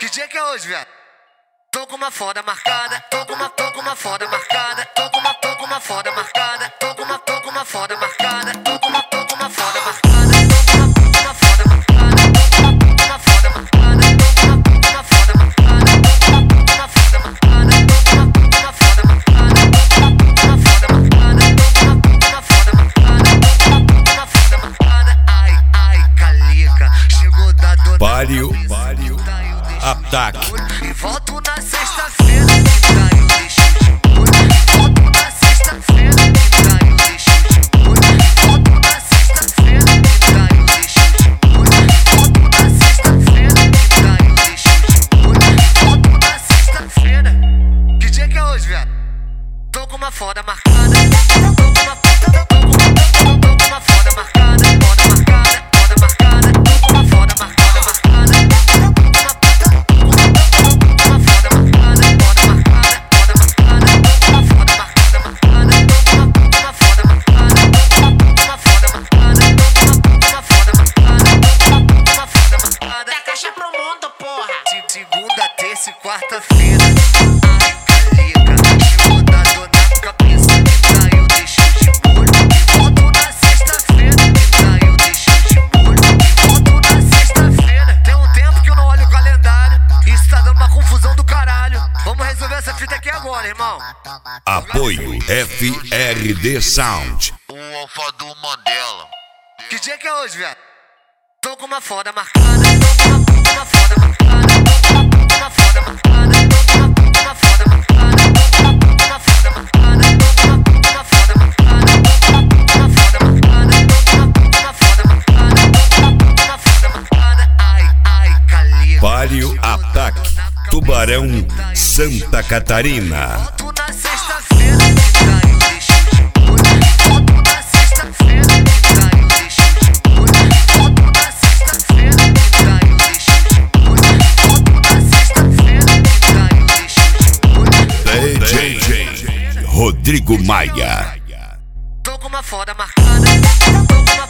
Que dia que é hoje, viado? Tô com uma foda marcada, tô com uma foda marcada, tô com uma foda marcada, tô com uma foda marcada, tô com uma foda marcada, tô com uma foda marcada, tô com uma foda marcada, tô com uma foda marcada, tô com uma foda marcada, tô com uma foda marcada, tô com uma foda marcada, tô com uma foda marcada, tô com uma foda marcada. Ai, calica, chegou da dona. Palio Ataque. E volto na sexta-feira que caiu o lixo de molho. E volto na sexta-feira que caiu o lixo de molho. E volto na sexta-feira que caiu o lixo de molho. E volto na sexta-feira que caiu o lixo de molho. E volto na sexta-feira. Que dia que é hoje, viado? Tô com uma foda marcada. Tô com uma foda marcada. Foda marcada, foda marcada. Tô com uma foda marcada, marcada. Segunda, terça e quarta-feira. Ai, calica, chegou da dor na cabeça que caiu, deixa de molho. E volto na sexta-feira que caiu, deixa de molho. E volto na sexta-feira. Tem um tempo que eu não olho o calendário. Isso tá dando uma confusão do caralho. Vamos resolver essa fita aqui agora, irmão. Apoio FRD Sound. O alfa do Mandela. Que dia que é hoje, viado? Tô com uma foda marcada, tô com uma foda marcada, tô com uma foda marcada, tô com uma foda marcada, tô com uma foda marcada, tô com uma foda marcada, tô com uma foda marcada, tô com uma foda marcada, tô com uma foda marcada. Ai, calica. Palio Ataque. Tubarão, Santa Catarina. Volto na sexta-feira que caiu o lixo de molho. Volto na sexta-feira que caiu o lixo de molho. Volto na sexta-feira que caiu o lixo de molho. Volto na sexta-feira que caiu o lixo de molho. DJ Rodrigo Maia. Tô com uma foda marcada. Tô com uma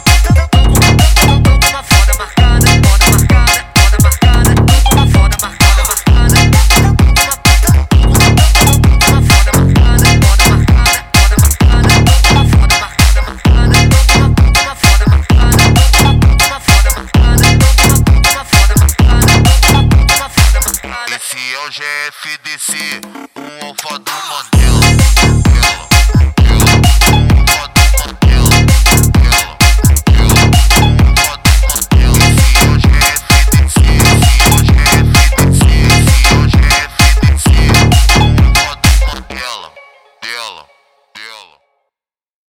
foda marcada. Foda marcada, foda marcada. Tô com uma foda marcada, marcada. Uma foda marcada, foda marcada, foda marcada. Tô com uma foda marcada, marcada. Tô com uma foda marcada. Tô com uma foda marcada. Tô com uma foda marcada. Tô com uma foda marcada. Esse é o GFDC, o alfa do Mandela.